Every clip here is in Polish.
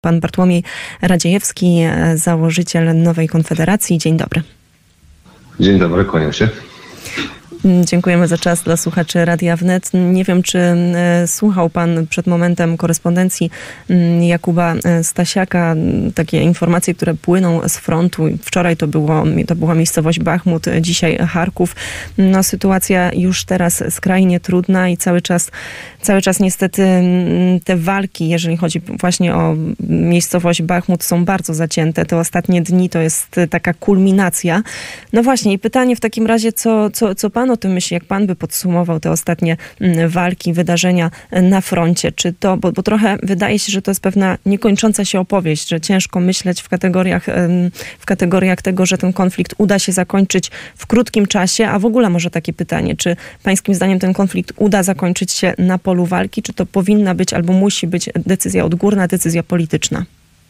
pan Bartłomiej Radziejewski, założyciel Nowej Konfederacji. Dzień dobry. Dzień dobry, kłaniam się. Dziękujemy za czas dla słuchaczy Radia Wnet. Nie wiem, czy słuchał pan przed momentem korespondencji Jakuba Stasiaka. Takie informacje, które płyną z frontu. Wczoraj to była miejscowość Bachmut, dzisiaj Charków. No, sytuacja już teraz skrajnie trudna i cały czas niestety te walki, jeżeli chodzi właśnie o miejscowość Bachmut, są bardzo zacięte. Te ostatnie dni to jest taka kulminacja. No właśnie i pytanie w takim razie, co pan o tym myśli, jak pan by podsumował te ostatnie walki, wydarzenia na froncie? Czy to, bo trochę wydaje się, że to jest pewna niekończąca się opowieść, że ciężko myśleć w kategoriach tego, że ten konflikt uda się zakończyć w krótkim czasie, a w ogóle może takie pytanie, czy pańskim zdaniem ten konflikt uda zakończyć się na polu walki, czy to powinna być albo musi być decyzja odgórna, decyzja polityczna?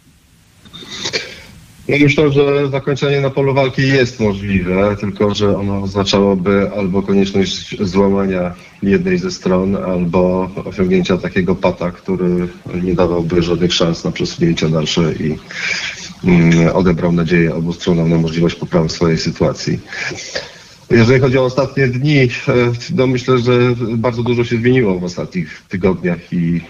No myślę, że zakończenie na polu walki jest możliwe, tylko że ono oznaczałoby albo konieczność złamania jednej ze stron, albo osiągnięcia takiego pata, który nie dawałby żadnych szans na przesunięcia dalsze i odebrał nadzieję obu stronom na możliwość poprawy swojej sytuacji. Jeżeli chodzi o ostatnie dni, no myślę, że bardzo dużo się zmieniło w ostatnich tygodniach i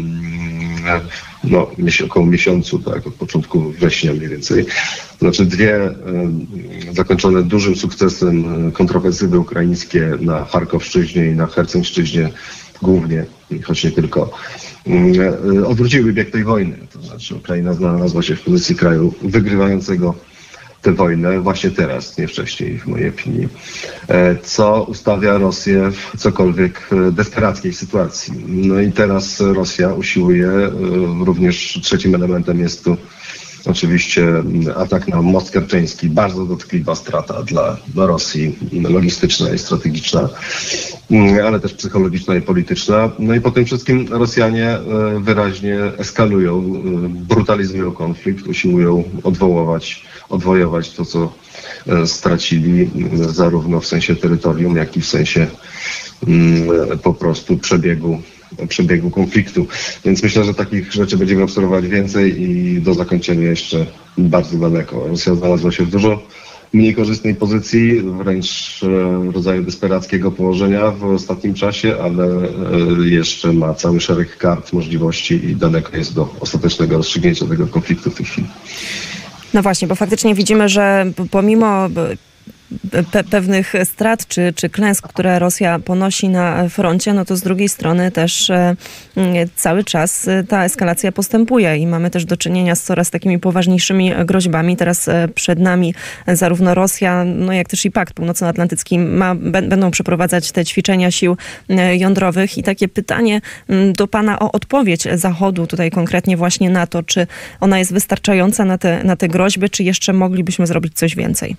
około miesiącu, tak, od początku września mniej więcej. Znaczy dwie zakończone dużym sukcesem kontrofensywy ukraińskie na Charkowszczyźnie i na Hercegszczyźnie głównie, choć nie tylko, odwróciły bieg tej wojny. To znaczy Ukraina znalazła się w pozycji kraju wygrywającego tę wojnę właśnie teraz, nie wcześniej w mojej opinii, co ustawia Rosję w cokolwiek desperackiej sytuacji. No i teraz Rosja usiłuje, również trzecim elementem jest tu oczywiście atak na most kerczeński, bardzo dotkliwa strata dla Rosji, logistyczna i strategiczna, ale też psychologiczna i polityczna. No i po tym wszystkim Rosjanie wyraźnie eskalują, brutalizują konflikt, usiłują odwojować to, co stracili, zarówno w sensie terytorium, jak i w sensie po prostu przebiegu konfliktu. Więc myślę, że takich rzeczy będziemy obserwować więcej i do zakończenia jeszcze bardzo daleko. Rosja znalazła się w dużo mniej korzystnej pozycji, wręcz rodzaju desperackiego położenia w ostatnim czasie, ale jeszcze ma cały szereg kart, możliwości i daleko jest do ostatecznego rozstrzygnięcia tego konfliktu w tej chwili. No właśnie, bo faktycznie widzimy, że pomimo pewnych strat czy klęsk, które Rosja ponosi na froncie, no to z drugiej strony też cały czas ta eskalacja postępuje i mamy też do czynienia z coraz takimi poważniejszymi groźbami. Teraz przed nami zarówno Rosja, no jak też i Pakt Północnoatlantycki będą przeprowadzać te ćwiczenia sił jądrowych i takie pytanie do pana o odpowiedź Zachodu, tutaj konkretnie właśnie na to, czy ona jest wystarczająca na te groźby, czy jeszcze moglibyśmy zrobić coś więcej?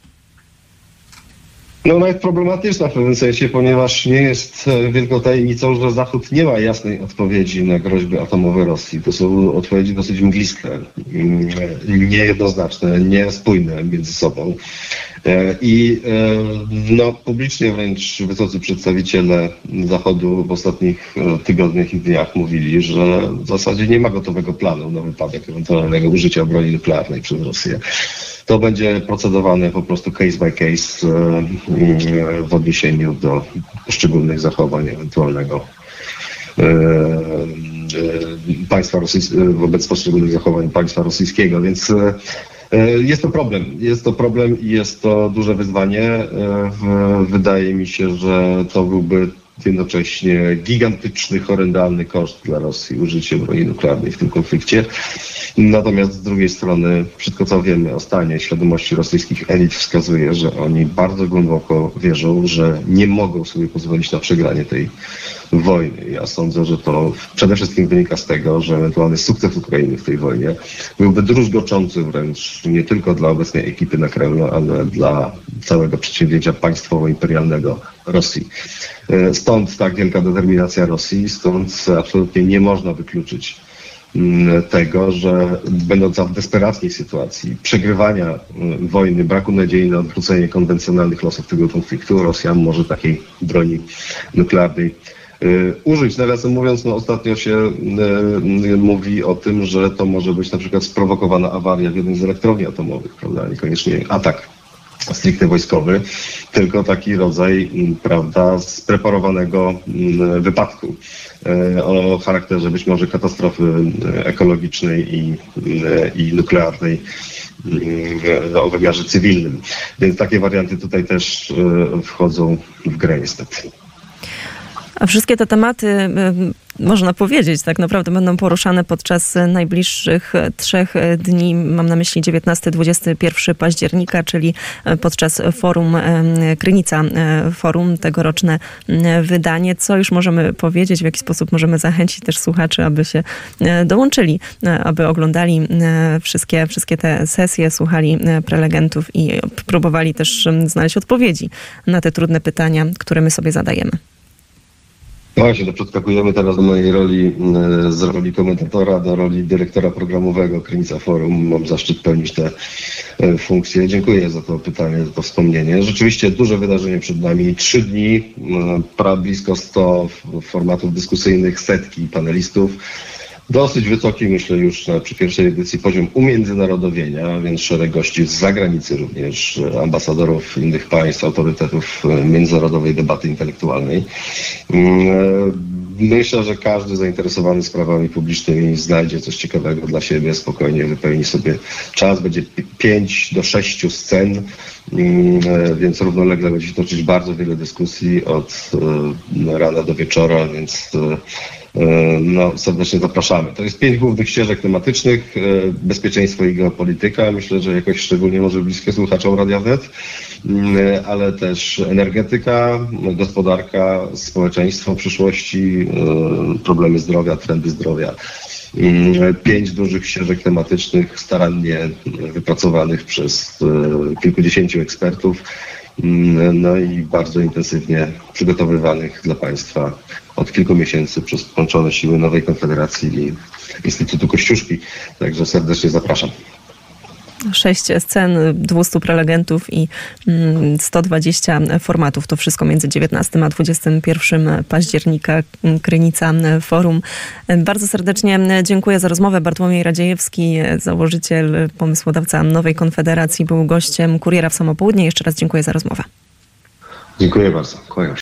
No ona jest problematyczna w pewnym sensie, ponieważ nie jest wielką tajemnicą, że Zachód nie ma jasnej odpowiedzi na groźby atomowe Rosji. To są odpowiedzi dosyć mgliste, niejednoznaczne, niespójne między sobą. I publicznie wręcz wysocy przedstawiciele Zachodu w ostatnich tygodniach i dniach mówili, że w zasadzie nie ma gotowego planu na wypadek ewentualnego użycia broni nuklearnej przez Rosję. To będzie procedowane po prostu case by case w odniesieniu do poszczególnych zachowań ewentualnego państwa rosyjskiego, wobec poszczególnych zachowań państwa rosyjskiego, więc jest to problem i jest to duże wyzwanie. Wydaje mi się, że to byłby jednocześnie gigantyczny, horrendalny koszt dla Rosji użycie broni nuklearnej w tym konflikcie. Natomiast z drugiej strony wszystko, co wiemy o stanie świadomości rosyjskich elit, wskazuje, że oni bardzo głęboko wierzą, że nie mogą sobie pozwolić na przegranie tej wojny. Ja sądzę, że to przede wszystkim wynika z tego, że ewentualny sukces Ukrainy w tej wojnie byłby druzgoczący wręcz nie tylko dla obecnej ekipy na Kremlu, ale dla całego przedsięwzięcia państwowo-imperialnego Rosji. Stąd tak wielka determinacja Rosji, stąd absolutnie nie można wykluczyć tego, że będąca w desperackiej sytuacji przegrywania wojny, braku nadziei na odwrócenie konwencjonalnych losów tego konfliktu, Rosja może takiej broni nuklearnej użyć. Nawiasem mówiąc, no ostatnio się mówi o tym, że to może być na przykład sprowokowana awaria w jednej z elektrowni atomowych, prawda? Niekoniecznie atak stricte wojskowy, tylko taki rodzaj, prawda, spreparowanego wypadku o charakterze być może katastrofy ekologicznej i nuklearnej o wymiarze cywilnym. Więc takie warianty tutaj też wchodzą w grę niestety. A wszystkie te tematy, można powiedzieć, tak naprawdę będą poruszane podczas najbliższych 3 dni, mam na myśli 19-21 października, czyli podczas forum Krynica Forum, tegoroczne wydanie. Co już możemy powiedzieć, w jaki sposób możemy zachęcić też słuchaczy, aby się dołączyli, aby oglądali wszystkie te sesje, słuchali prelegentów i próbowali też znaleźć odpowiedzi na te trudne pytania, które my sobie zadajemy. Właśnie, to przeskakujemy teraz do mojej roli, z roli komentatora do roli dyrektora programowego Krynica Forum. Mam zaszczyt pełnić tę funkcję. Dziękuję za to pytanie, za to wspomnienie. Rzeczywiście duże wydarzenie przed nami. 3 dni, blisko 100 formatów dyskusyjnych, setki panelistów. Dosyć wysoki, myślę, już przy pierwszej edycji poziom umiędzynarodowienia, więc szereg gości z zagranicy również, ambasadorów innych państw, autorytetów międzynarodowej debaty intelektualnej. Myślę, że każdy zainteresowany sprawami publicznymi znajdzie coś ciekawego dla siebie, spokojnie wypełni sobie czas. Będzie 5 do 6 scen, więc równolegle będzie się toczyć bardzo wiele dyskusji od rana do wieczora, więc serdecznie zapraszamy. To jest 5 głównych ścieżek tematycznych. Bezpieczeństwo i geopolityka. Myślę, że jakoś szczególnie może bliskie słuchaczom Radia Wnet, ale też energetyka, gospodarka, społeczeństwo przyszłości, problemy zdrowia, trendy zdrowia. 5 dużych ścieżek tematycznych starannie wypracowanych przez kilkudziesięciu ekspertów, no i bardzo intensywnie przygotowywanych dla Państwa od kilku miesięcy przez połączone siły Nowej Konfederacji i Instytutu Kościuszki. Także serdecznie zapraszam. 6 scen, 200 prelegentów i 120 formatów. To wszystko między 19 a 21 października. Krynica Forum. Bardzo serdecznie dziękuję za rozmowę. Bartłomiej Radziejewski, założyciel, pomysłodawca Nowej Konfederacji, był gościem Kuriera w samo południe. Jeszcze raz dziękuję za rozmowę. Dziękuję bardzo. Kłaniam się.